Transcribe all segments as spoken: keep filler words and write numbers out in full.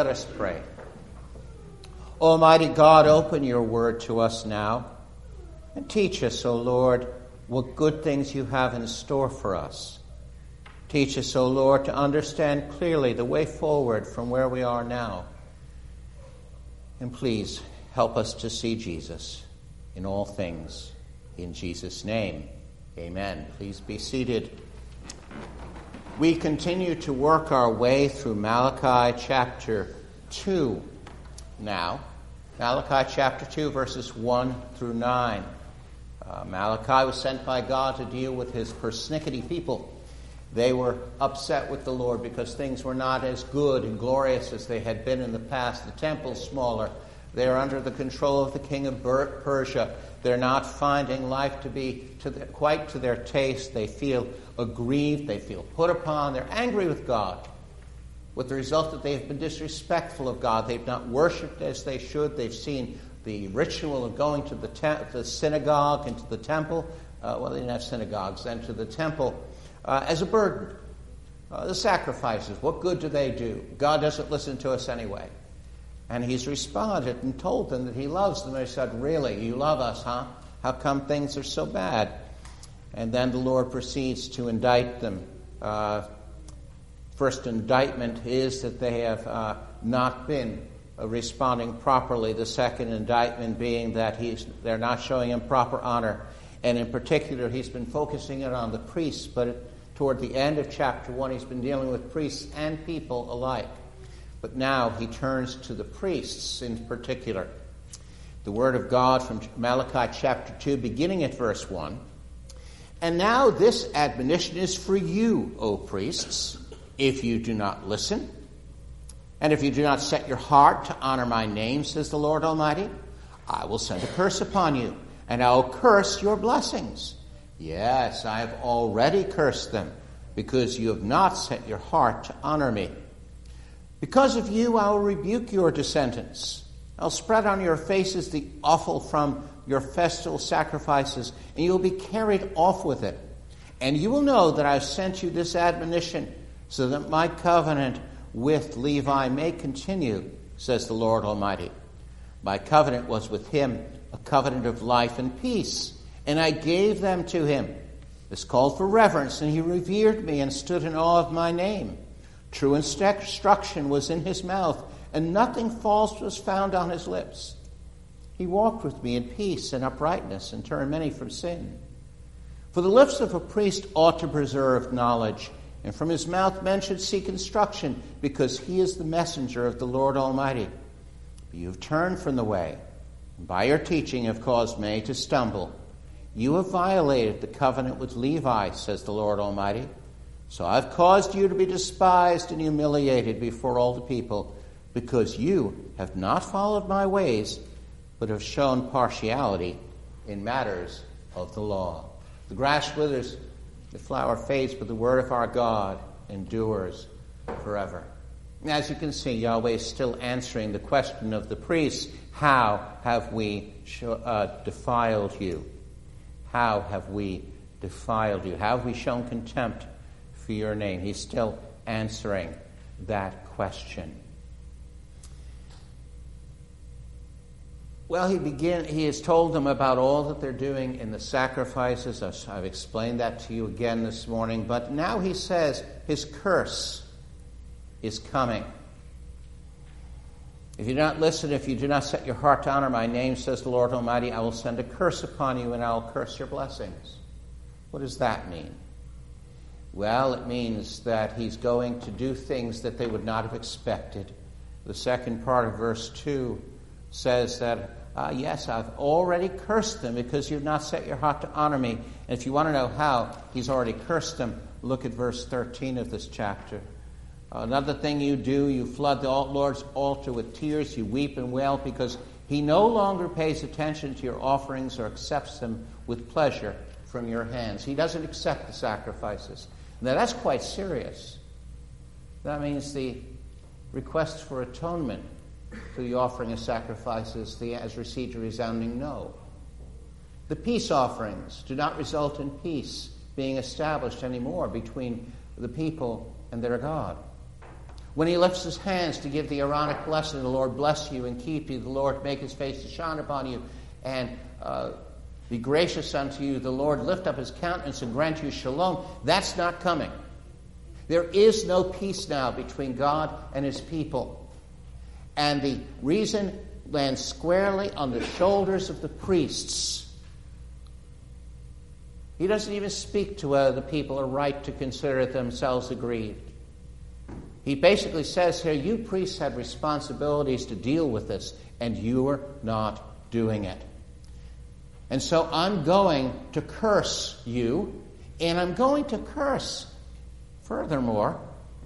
Let us pray. Almighty God, open your word to us now and teach us, O Lord, what good things you have in store for us. Teach us, O Lord, to understand clearly the way forward from where we are now. And please help us to see Jesus in all things. In Jesus' name, amen. Please be seated. We continue to work our way through Malachi chapter two now. Malachi chapter two, verses one through nine. Uh, Malachi was sent by God to deal with his persnickety people. They were upset with the Lord because things were not as good and glorious as they had been in the past. The temple's smaller. They're under the control of the king of Persia. They're not finding life to be to the, quite to their taste. They feel aggrieved. They feel put upon. They're angry with God, with the result that they have been disrespectful of God. They've not worshipped as they should. They've seen the ritual of going to the, te- the synagogue and to the temple. Uh, well, they didn't have synagogues then, to the temple uh, as a burden. Uh, the sacrifices, what good do they do? God doesn't listen to us anyway. And he's responded and told them that he loves them. They said, really, you love us, huh? How come things are so bad? And then the Lord proceeds to indict them. Uh, first indictment is that they have uh, not been uh, responding properly. The second indictment being that he's they're not showing him proper honor. And in particular, he's been focusing it on the priests. But toward the end of chapter one, he's been dealing with priests and people alike. But now he turns to the priests in particular. The word of God from Malachi chapter two, beginning at verse one. And now this admonition is for you, O priests, if you do not listen, and if you do not set your heart to honor my name, says the Lord Almighty, I will send a curse upon you, and I will curse your blessings. Yes, I have already cursed them, because you have not set your heart to honor me. Because of you, I will rebuke your descendants. I'll spread on your faces the offal from your festival sacrifices, and you'll be carried off with it. And you will know that I've sent you this admonition, so that my covenant with Levi may continue, says the Lord Almighty. My covenant was with him, a covenant of life and peace, and I gave them to him. This called for reverence, and he revered me and stood in awe of my name. True instruction was in his mouth, and nothing false was found on his lips. He walked with me in peace and uprightness, and turned many from sin. For the lips of a priest ought to preserve knowledge, and from his mouth men should seek instruction, because he is the messenger of the Lord Almighty. But you have turned from the way, and by your teaching have caused many to stumble. You have violated the covenant with Levi, says the Lord Almighty. So I've caused you to be despised and humiliated before all the people, because you have not followed my ways, but have shown partiality in matters of the law. The grass withers, the flower fades, but the word of our God endures forever. As you can see, Yahweh is still answering the question of the priests. How have we uh, defiled you? How have we defiled you? How have we shown contempt for your name? He's still answering that question. Well, he begin. He has told them about all that they're doing in the sacrifices. I've explained that to you again this morning. But now he says his curse is coming. If you do not listen, if you do not set your heart to honor my name, says the Lord Almighty, I will send a curse upon you, and I will curse your blessings. What does that mean? Well, it means that he's going to do things that they would not have expected. The second part of verse two says that, uh, yes, I've already cursed them because you've not set your heart to honor me. And if you want to know how he's already cursed them, look at verse thirteen of this chapter. Another thing you do, you flood the Lord's altar with tears, you weep and wail because he no longer pays attention to your offerings or accepts them with pleasure from your hands. He doesn't accept the sacrifices. Now, that's quite serious. That means the request for atonement for the offering of sacrifices has received a resounding no. The peace offerings do not result in peace being established anymore between the people and their God. When he lifts his hands to give the Aaronic blessing, the Lord bless you and keep you, the Lord make his face to shine upon you and uh, be gracious unto you, the Lord lift up his countenance and grant you shalom, that's not coming. There is no peace now between God and his people. And the reason lands squarely on the shoulders of the priests. He doesn't even speak to whether the people are right to consider themselves aggrieved. He basically says here, you priests had responsibilities to deal with this, and you are not doing it. And so I'm going to curse you, and I'm going to curse. Furthermore,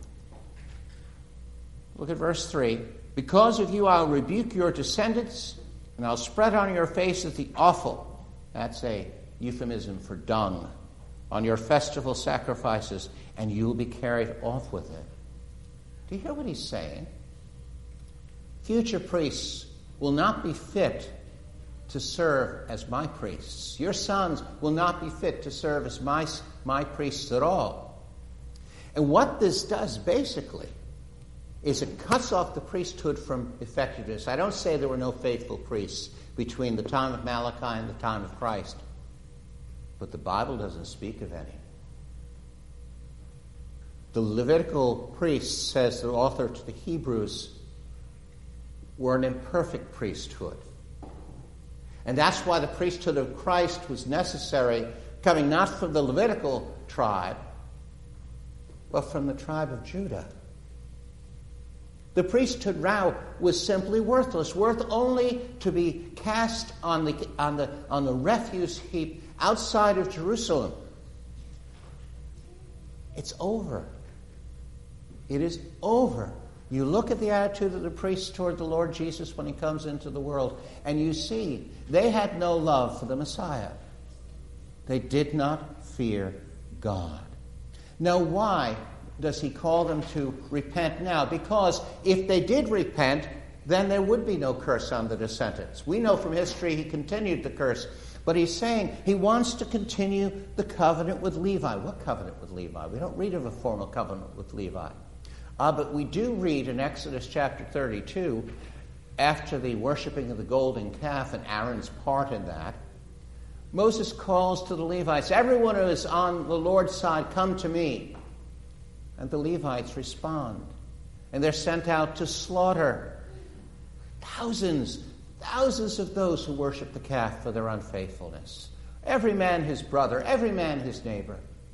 look at verse three. Because of you I'll rebuke your descendants, and I'll spread on your faces the offal. That's a euphemism for dung. On your festival sacrifices, and you'll be carried off with it. Do you hear what he's saying? Future priests will not be fit to serve as my priests. Your sons will not be fit to serve as my, my priests at all. And what this does basically is it cuts off the priesthood from effectiveness. I don't say there were no faithful priests between the time of Malachi and the time of Christ, but the Bible doesn't speak of any. The Levitical priests, says the author to the Hebrews, were an imperfect priesthood. And that's why the priesthood of Christ was necessary, coming not from the Levitical tribe, but from the tribe of Judah. The priesthood now was simply worthless, worth only to be cast on the, on the, on the refuse heap outside of Jerusalem. It's over. It is over. You look at the attitude of the priests toward the Lord Jesus when he comes into the world, and you see they had no love for the Messiah. They did not fear God. Now, why does he call them to repent now? Because if they did repent, then there would be no curse on the descendants. We know from history he continued the curse. But he's saying he wants to continue the covenant with Levi. What covenant with Levi? We don't read of a formal covenant with Levi. Uh, but we do read in Exodus chapter thirty-two, after the worshiping of the golden calf and Aaron's part in that, Moses calls to the Levites, everyone who is on the Lord's side, come to me. And the Levites respond. And they're sent out to slaughter thousands, thousands of those who worship the calf for their unfaithfulness. Every man his brother, every man his neighbor.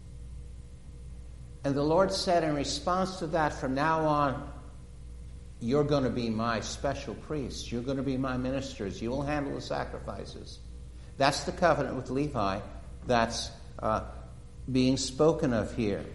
And the Lord said in response to that, from now on, you're going to be my special priests. You're going to be my ministers. You will handle the sacrifices. That's the covenant with Levi that's uh, being spoken of here.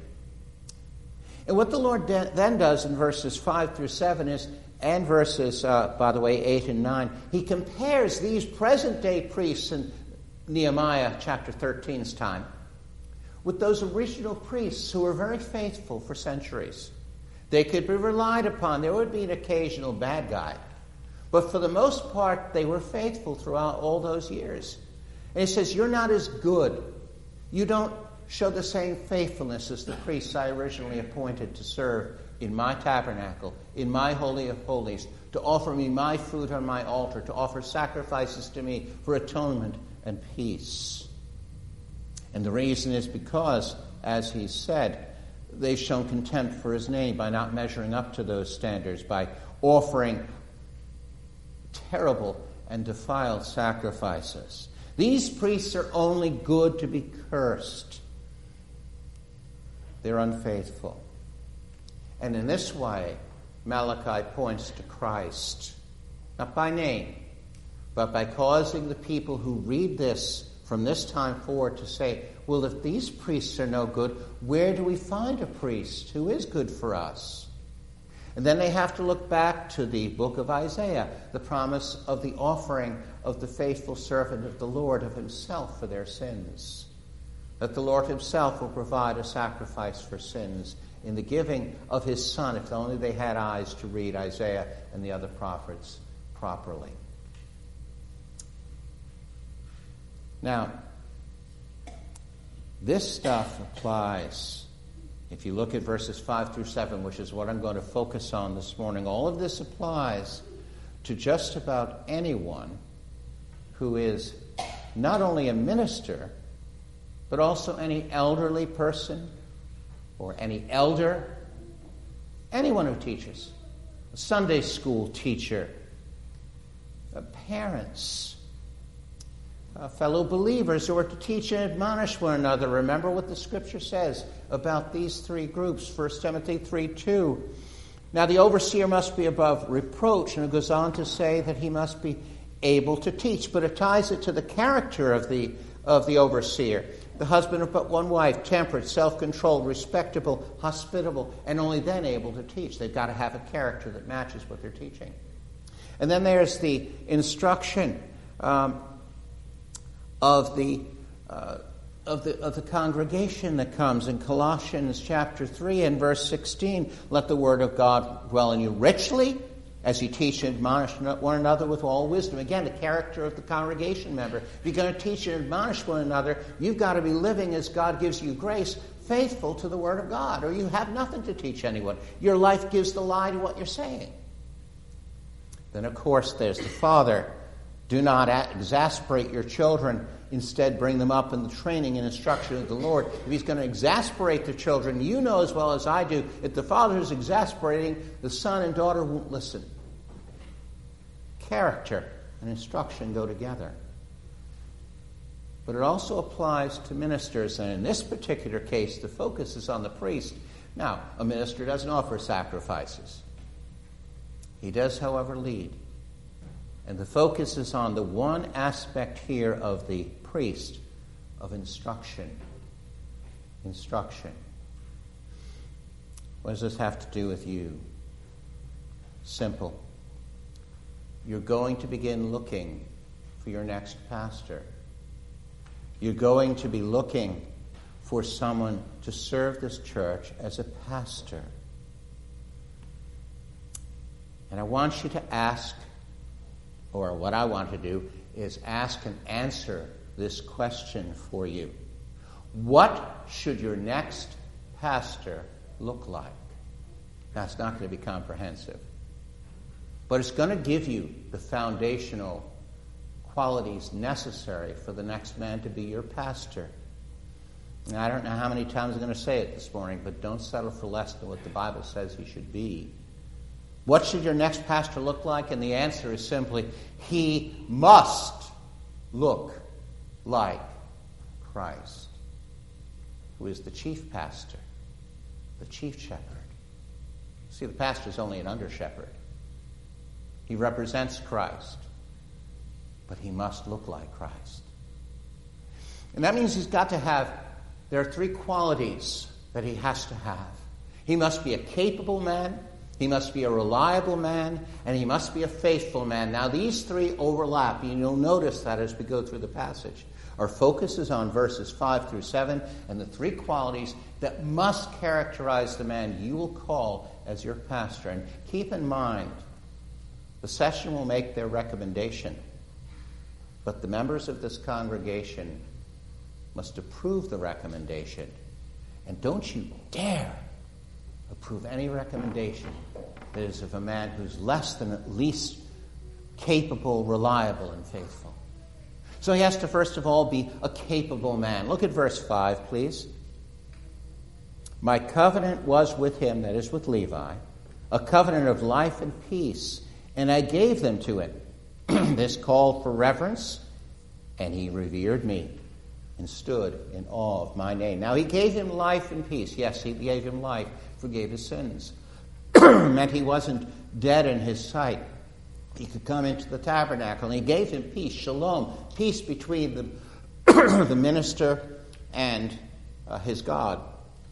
And what the Lord de- then does in verses five through seven is, and verses, uh, by the way, eight and nine, he compares these present-day priests in Nehemiah chapter thirteen's time with those original priests who were very faithful for centuries. They could be relied upon. There would be an occasional bad guy. But for the most part, they were faithful throughout all those years. And he says, you're not as good. You don't show the same faithfulness as the priests I originally appointed to serve in my tabernacle, in my holy of holies, to offer me my food on my altar, to offer sacrifices to me for atonement and peace. And the reason is because, as he said, they've shown contempt for his name by not measuring up to those standards, by offering terrible and defiled sacrifices. These priests are only good to be cursed. They're unfaithful. And in this way, Malachi points to Christ, not by name, but by causing the people who read this from this time forward to say, well, if these priests are no good, where do we find a priest who is good for us? And then they have to look back to the book of Isaiah, the promise of the offering of the faithful servant of the Lord of himself for their sins. That the Lord himself will provide a sacrifice for sins in the giving of his Son, if only they had eyes to read Isaiah and the other prophets properly. Now, this stuff applies If you look at verses five through seven, which is what I'm going to focus on this morning, all of this applies to just about anyone who is not only a minister, but also any elderly person or any elder, anyone who teaches, a Sunday school teacher, uh, parents, uh, fellow believers who are to teach and admonish one another. Remember what the Scripture says about these three groups, First Timothy three two. Now the overseer must be above reproach, and it goes on to say that he must be able to teach, but it ties it to the character of the of the overseer. The husband of but one wife, temperate, self-controlled, respectable, hospitable, and only then able to teach. They've got to have a character that matches what they're teaching. And then there's the instruction um, of the uh, of the of the congregation that comes in Colossians chapter three and verse sixteen. Let the word of God dwell in you richly, as you teach and admonish one another with all wisdom. Again, the character of the congregation member. If you're going to teach and admonish one another, you've got to be living as God gives you grace, faithful to the Word of God, or you have nothing to teach anyone. Your life gives the lie to what you're saying. Then, of course, there's the father. Do not exasperate your children. Instead, bring them up in the training and instruction of the Lord. If he's going to exasperate the children, you know as well as I do, if the father is exasperating, the son and daughter won't listen. Character and instruction go together. But it also applies to ministers, and in this particular case, the focus is on the priest. Now, a minister doesn't offer sacrifices. He does, however, lead. And the focus is on the one aspect here of the priest, of instruction. Instruction. What does this have to do with you? Simple. You're going to begin looking for your next pastor. You're going to be looking for someone to serve this church as a pastor. And I want you to ask, or what I want to do is ask and answer this question for you. What should your next pastor look like? That's not going to be comprehensive. But it's going to give you the foundational qualities necessary for the next man to be your pastor. And I don't know how many times I'm going to say it this morning, but don't settle for less than what the Bible says he should be. What should your next pastor look like? And the answer is simply, he must look like Christ, who is the chief pastor, the chief shepherd. See, the pastor is only an under-shepherd. He represents Christ, but he must look like Christ. And that means he's got to have, there are three qualities that he has to have. He must be a capable man, he must be a reliable man, and he must be a faithful man. Now, these three overlap, and you'll notice that as we go through the passage. Our focus is on verses five through seven, and the three qualities that must characterize the man you will call as your pastor. And keep in mind, the session will make their recommendation, but the members of this congregation must approve the recommendation. And don't you dare approve any recommendation that is of a man who's less than at least capable, reliable, and faithful. So he has to first of all be a capable man. Look at verse five, please. My covenant was with him, that is with Levi, a covenant of life and peace, and I gave them to him. This called for reverence, and he revered me and stood in awe of my name. Now he gave him life and peace. Yes, he gave him life, forgave his sins. Meant he wasn't dead in his sight. He could come into the tabernacle, and he gave him peace, shalom, peace between the, the minister and uh, his God.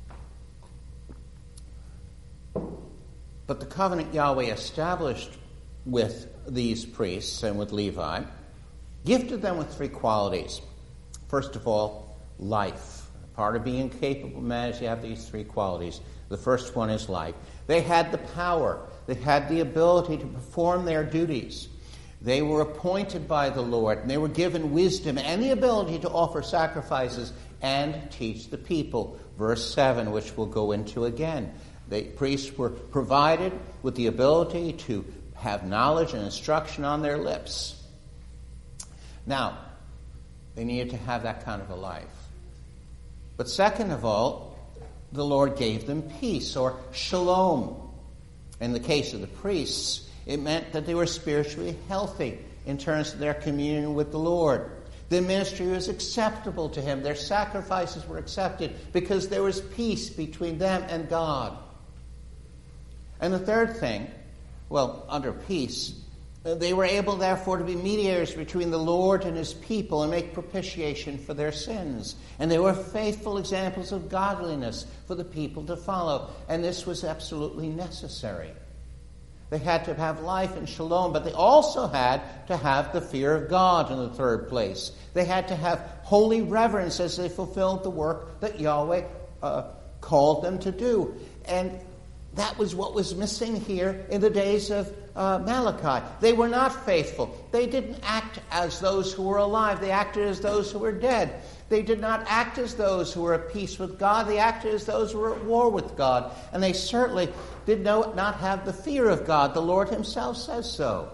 But the covenant Yahweh established with these priests and with Levi gifted them with three qualities. First of all, life. Part of being capable man is you have these three qualities. The first one is life. They had the power. They had the ability to perform their duties. They were appointed by the Lord, and they were given wisdom and the ability to offer sacrifices and teach the people. verse seven, which we'll go into again. The priests were provided with the ability to have knowledge and instruction on their lips. Now, they needed to have that kind of a life. But second of all, the Lord gave them peace, or shalom. In the case of the priests, it meant that they were spiritually healthy in terms of their communion with the Lord. The ministry was acceptable to him. Their sacrifices were accepted because there was peace between them and God. And the third thing, well, under peace, they were able, therefore, to be mediators between the Lord and his people and make propitiation for their sins. And they were faithful examples of godliness for the people to follow. And this was absolutely necessary. They had to have life and shalom, but they also had to have the fear of God in the third place. They had to have holy reverence as they fulfilled the work that Yahweh uh, called them to do. And that was what was missing here in the days of uh, Malachi. They were not faithful. They didn't act as those who were alive. They acted as those who were dead. They did not act as those who were at peace with God. They acted as those who were at war with God. And they certainly did no, not have the fear of God. The Lord himself says so.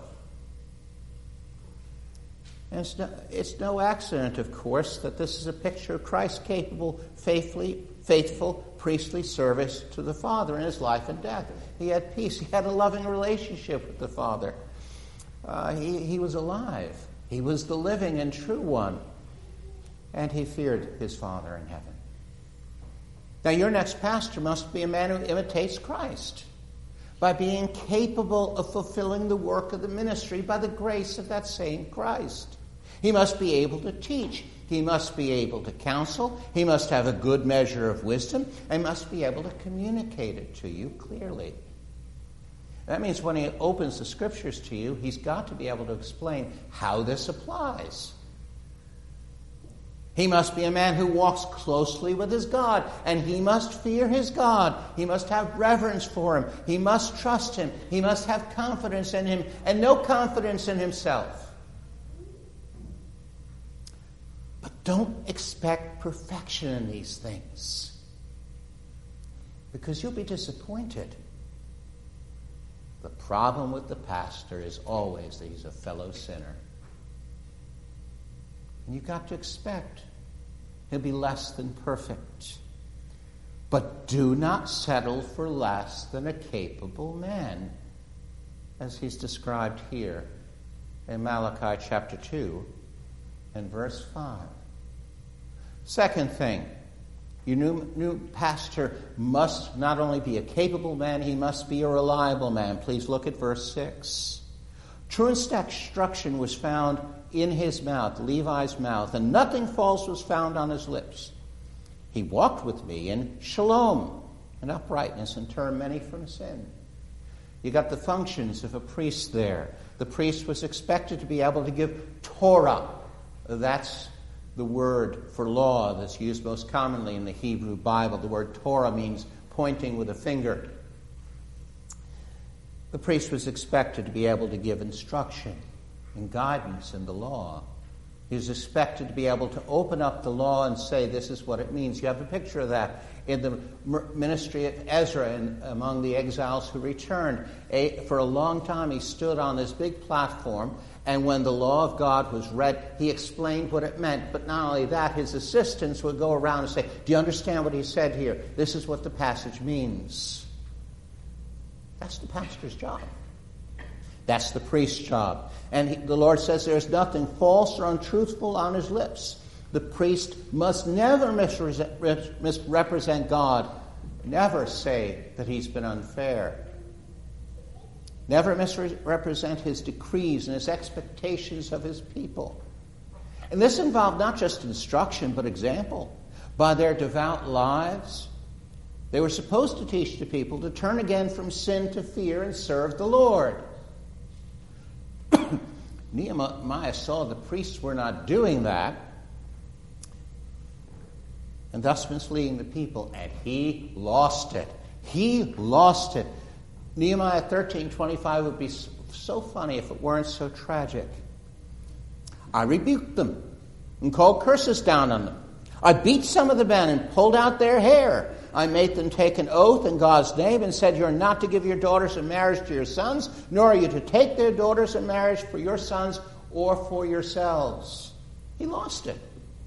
And it's no, it's no accident, of course, that this is a picture of Christ's capable, faithfully, faithful, priestly service to the Father in his life and death. He had peace. He had a loving relationship with the Father. Uh, he, he was alive. He was the living and true one. And he feared his Father in heaven. Now, your next pastor must be a man who imitates Christ by being capable of fulfilling the work of the ministry by the grace of that same Christ. He must be able to teach. He must be able to counsel. He must have a good measure of wisdom. And must be able to communicate it to you clearly. That means when he opens the Scriptures to you, he's got to be able to explain how this applies. He must be a man who walks closely with his God, and he must fear his God. He must have reverence for him. He must trust him. He must have confidence in him, and no confidence in himself. But don't expect perfection in these things, because you'll be disappointed. The problem with the pastor is always that he's a fellow sinner. And you've got to expect he'll be less than perfect. But do not settle for less than a capable man, as he's described here in Malachi chapter two and verse five. Second thing, your new, new pastor must not only be a capable man, he must be a reliable man. Please look at verse six. True instruction was found in his mouth, Levi's mouth, and nothing false was found on his lips. He walked with me in shalom, and uprightness, and turned many from sin. You got the functions of a priest there. The priest was expected to be able to give Torah. That's the word for law that's used most commonly in the Hebrew Bible. The word Torah means pointing with a finger. The priest was expected to be able to give instruction and guidance in the law. He was expected to be able to open up the law and say, this is what it means. You have a picture of that in the ministry of Ezra and among the exiles who returned. A, for a long time, he stood on this big platform, and when the law of God was read, he explained what it meant. But not only that, his assistants would go around and say, do you understand what he said here? This is what the passage means. That's the pastor's job. That's the priest's job. And he, the Lord says there's nothing false or untruthful on his lips. The priest must never misrepresent, misrepresent God. Never say that he's been unfair. Never misrepresent his decrees and his expectations of his people. And this involved not just instruction, but example. By their devout lives, they were supposed to teach the people to turn again from sin to fear and serve the Lord. Nehemiah saw the priests were not doing that, and thus misleading the people, and he lost it. He lost it. Nehemiah thirteen twenty-five would be so funny if it weren't so tragic. I rebuked them and called curses down on them. I beat some of the men and pulled out their hair. I made them take an oath in God's name and said, you're not to give your daughters in marriage to your sons, nor are you to take their daughters in marriage for your sons or for yourselves. He lost it.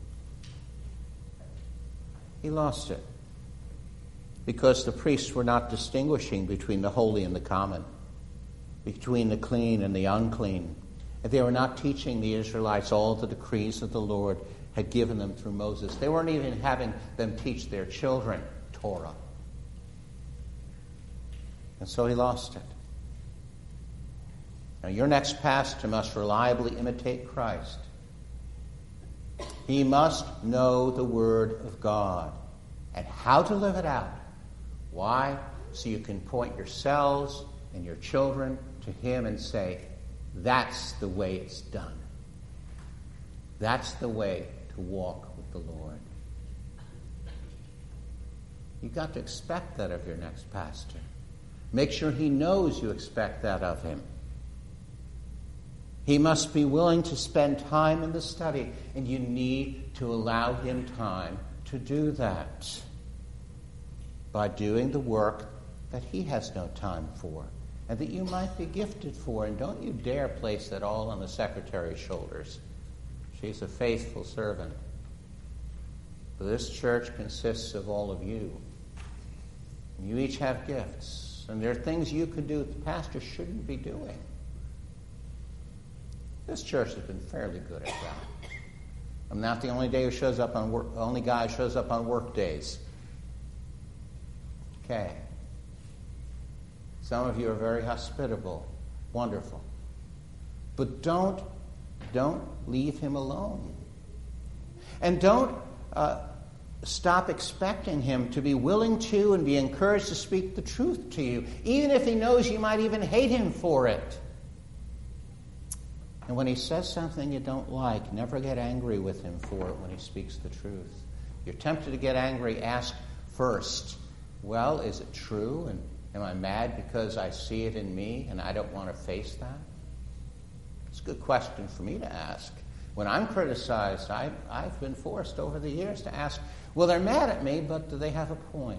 He lost it. Because the priests were not distinguishing between the holy and the common, between the clean and the unclean. And they were not teaching the Israelites all the decrees that the Lord had given them through Moses. They weren't even having them teach their children Torah. And so he lost it. Now, your next pastor must reliably imitate Christ. He must know the Word of God and how to live it out. Why? So you can point yourselves and your children to him and say, that's the way it's done. That's the way to walk with the Lord. You've got to expect that of your next pastor. Make sure he knows you expect that of him. He must be willing to spend time in the study, and you need to allow him time to do that by doing the work that he has no time for and that you might be gifted for. And don't you dare place that all on the secretary's shoulders. She's a faithful servant. But this church consists of all of you. And you each have gifts. And there are things you could do that the pastor shouldn't be doing. This church has been fairly good at that. I'm not the only day who shows up on work, only guy who shows up on work days. Okay. Some of you are very hospitable. Wonderful. But don't, don't leave him alone. And don't uh, stop expecting him to be willing to and be encouraged to speak the truth to you, even if he knows you might even hate him for it. And when he says something you don't like, never get angry with him for it when he speaks the truth. You're tempted to get angry, ask first, well, is it true? And am I mad because I see it in me and I don't want to face that? It's a good question for me to ask. When I'm criticized, I, I've been forced over the years to ask, well, they're mad at me, but do they have a point?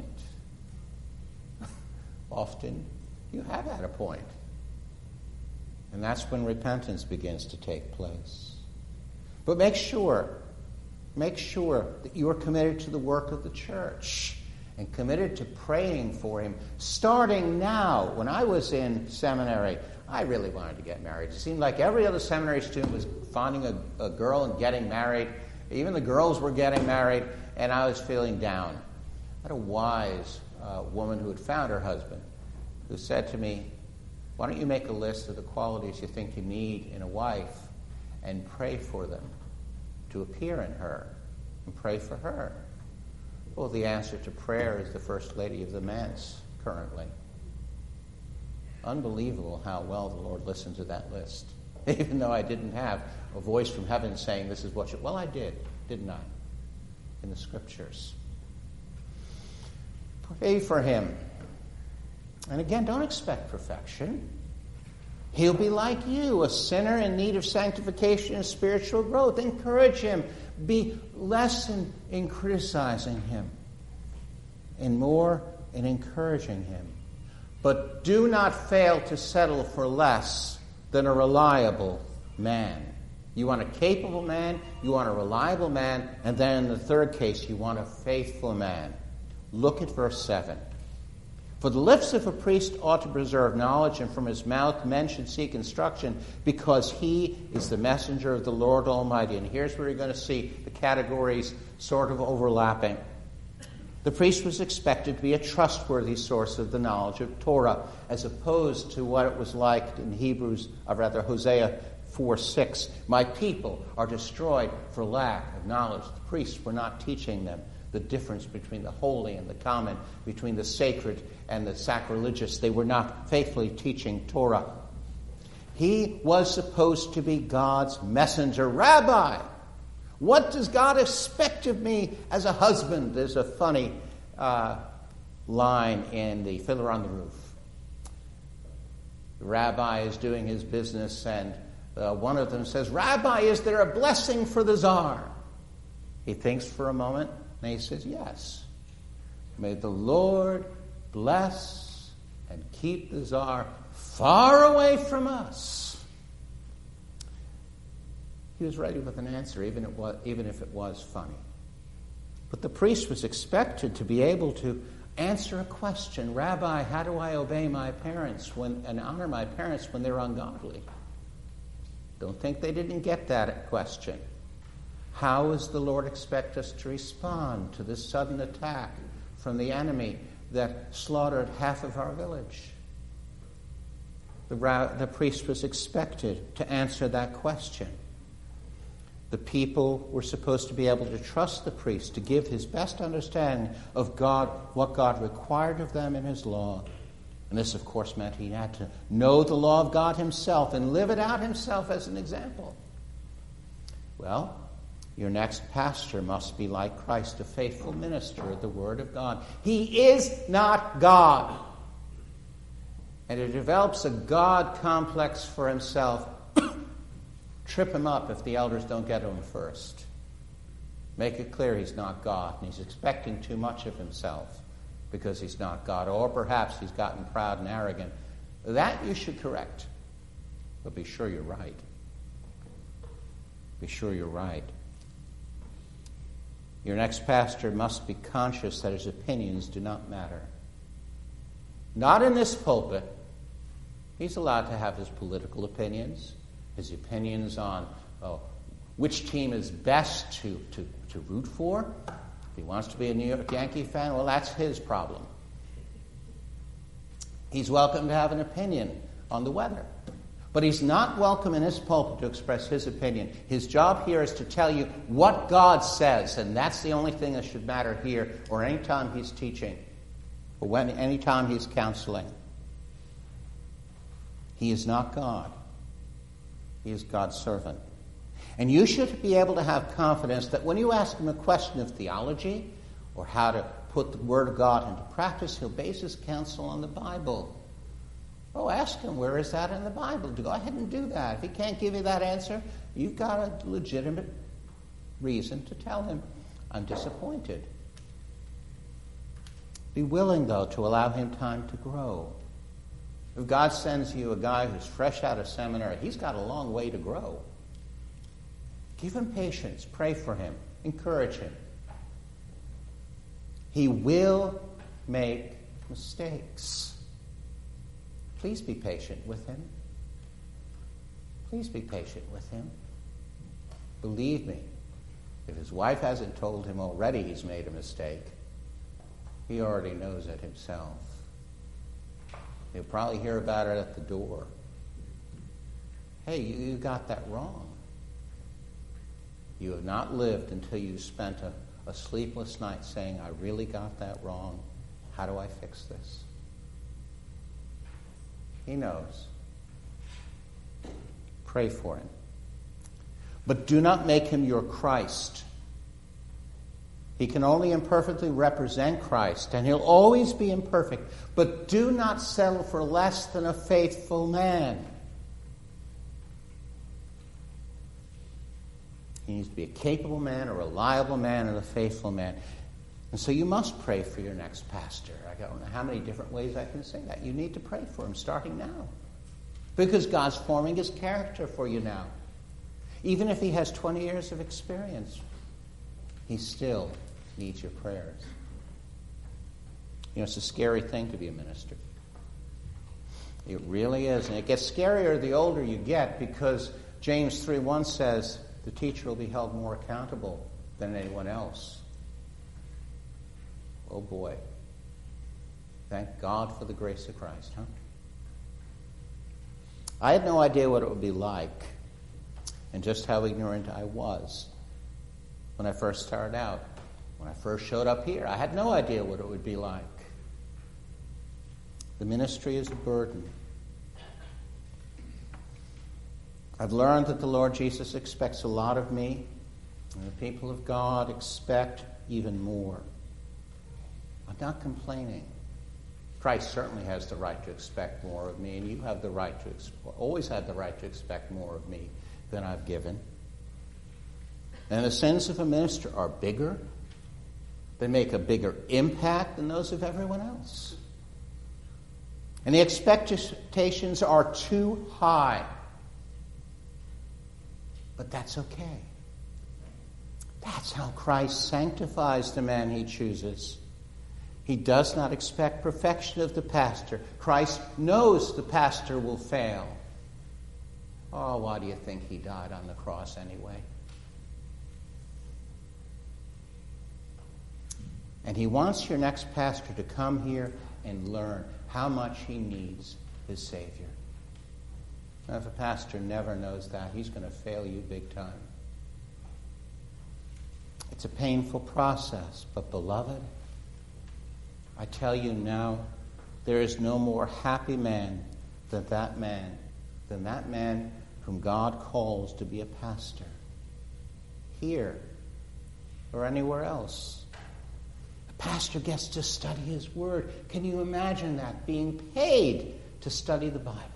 Often, you have had a point. And that's when repentance begins to take place. But make sure, make sure that you are committed to the work of the church and committed to praying for him, starting now. When I was in seminary, I really wanted to get married. It seemed like every other seminary student was finding a, a girl and getting married. Even the girls were getting married, and I was feeling down. I had a wise uh, woman who had found her husband who said to me, why don't you make a list of the qualities you think you need in a wife and pray for them to appear in her and pray for her? Well, the answer to prayer is the First Lady of the Manse currently. Unbelievable how well the Lord listened to that list, even though I didn't have a voice from heaven saying this is what you... Well, I did, didn't I? In the Scriptures. Pray for him. And again, don't expect perfection. He'll be like you, a sinner in need of sanctification and spiritual growth. Encourage him. Be less in, in criticizing him and more in encouraging him. But do not fail to settle for less than a reliable man. You want a capable man, you want a reliable man, and then in the third case, you want a faithful man. Look at verse seven. For the lips of a priest ought to preserve knowledge, and from his mouth men should seek instruction, because he is the messenger of the Lord Almighty. And here's where you're going to see the categories sort of overlapping. The priest was expected to be a trustworthy source of the knowledge of Torah, as opposed to what it was like in Hebrews, or rather Hosea four six. My people are destroyed for lack of knowledge. The priests were not teaching them the difference between the holy and the common, between the sacred and the sacrilegious. They were not faithfully teaching Torah. He was supposed to be God's messenger. Rabbi, what does God expect of me as a husband? There's a funny uh, line in the Fiddler on the Roof. The rabbi is doing his business, and uh, one of them says, Rabbi, is there a blessing for the czar? He thinks for a moment, and he says, yes. May the Lord bless and keep the Tsar far away from us. He was ready with an answer, even if it was, even if it was funny. But the priest was expected to be able to answer a question. Rabbi, how do I obey my parents when and honor my parents when they're ungodly? Don't think they didn't get that question. How does the Lord expect us to respond to this sudden attack from the enemy that slaughtered half of our village? The, ra- the priest was expected to answer that question. The people were supposed to be able to trust the priest to give his best understanding of God, what God required of them in his law. And this, of course, meant he had to know the law of God himself and live it out himself as an example. Well, your next pastor must be like Christ, a faithful minister of the Word of God. He is not God. And he develops a God complex for himself. Trip him up if the elders don't get to him first. Make it clear he's not God, and he's expecting too much of himself because he's not God. Or perhaps he's gotten proud and arrogant. That you should correct. But be sure you're right. Be sure you're right. Your next pastor must be conscious that his opinions do not matter. Not in this pulpit. He's allowed to have his political opinions, his opinions on oh, which team is best to, to, to root for. If he wants to be a New York Yankee fan, well, that's his problem. He's welcome to have an opinion on the weather. But he's not welcome in his pulpit to express his opinion. His job here is to tell you what God says, and that's the only thing that should matter here or any time he's teaching or when any time he's counseling. He is not God. He is God's servant. And you should be able to have confidence that when you ask him a question of theology or how to put the Word of God into practice, he'll base his counsel on the Bible. Oh, ask him, where is that in the Bible? Go ahead and do that. If he can't give you that answer, you've got a legitimate reason to tell him, I'm disappointed. Be willing, though, to allow him time to grow. If God sends you a guy who's fresh out of seminary, he's got a long way to grow. Give him patience. Pray for him. Encourage him. He will make mistakes. Please be patient with him. Please be patient with him. Believe me, if his wife hasn't told him already he's made a mistake, he already knows it himself. He'll probably hear about it at the door. Hey, you, you got that wrong. You have not lived until you spent a, a sleepless night saying, I really got that wrong. How do I fix this? He knows. Pray for him. But do not make him your Christ. He can only imperfectly represent Christ, and he'll always be imperfect. But do not settle for less than a faithful man. He needs to be a capable man, a reliable man, and a faithful man. And so you must pray for your next pastor. I don't know how many different ways I can say that. You need to pray for him starting now. Because God's forming his character for you now. Even if he has twenty years of experience, he still needs your prayers. You know, it's a scary thing to be a minister. It really is. And it gets scarier the older you get because James three one says the teacher will be held more accountable than anyone else. Oh boy. Thank God for the grace of Christ, huh? I had no idea what it would be like and just how ignorant I was when I first started out. When I first showed up here, I had no idea what it would be like. The ministry is a burden. I've learned that the Lord Jesus expects a lot of me, and the people of God expect even more. I'm not complaining. Christ certainly has the right to expect more of me, and you have the right to, always had the right to expect more of me than I've given. And the sins of a minister are bigger. They make a bigger impact than those of everyone else. And the expectations are too high. But that's okay. That's how Christ sanctifies the man he chooses. He does not expect perfection of the pastor. Christ knows the pastor will fail. Oh, why do you think he died on the cross anyway? And he wants your next pastor to come here and learn how much he needs his Savior. Now, if a pastor never knows that, he's going to fail you big time. It's a painful process, but beloved, I tell you now, there is no more happy man than that man, than that man whom God calls to be a pastor, here or anywhere else. A pastor gets to study his word. Can you imagine that, being paid to study the Bible?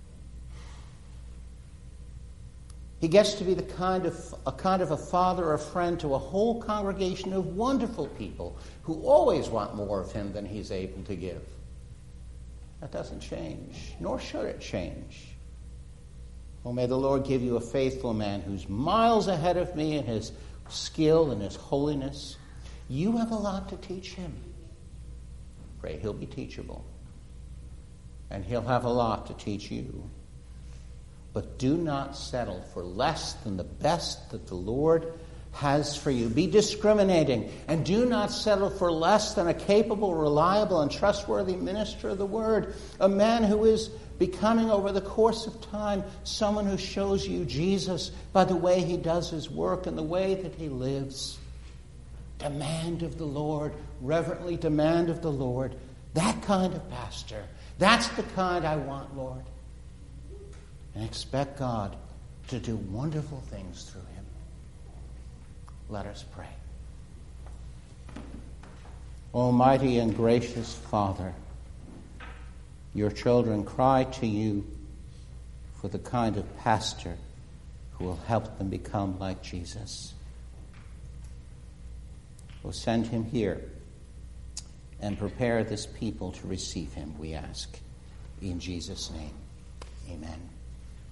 He gets to be the kind of a kind of a father or a friend to a whole congregation of wonderful people who always want more of him than he's able to give. That doesn't change, nor should it change. Oh, may the Lord give you a faithful man who's miles ahead of me in his skill and his holiness. You have a lot to teach him. Pray he'll be teachable. And he'll have a lot to teach you. But do not settle for less than the best that the Lord has for you. Be discriminating, and do not settle for less than a capable, reliable, and trustworthy minister of the word. A man who is becoming, over the course of time, someone who shows you Jesus by the way he does his work and the way that he lives. Demand of the Lord, reverently demand of the Lord. That kind of pastor. That's the kind I want, Lord. And expect God to do wonderful things through him. Let us pray. Almighty and gracious Father, your children cry to you for the kind of pastor who will help them become like Jesus. We'll send him here and prepare this people to receive him, we ask. In Jesus' name, amen.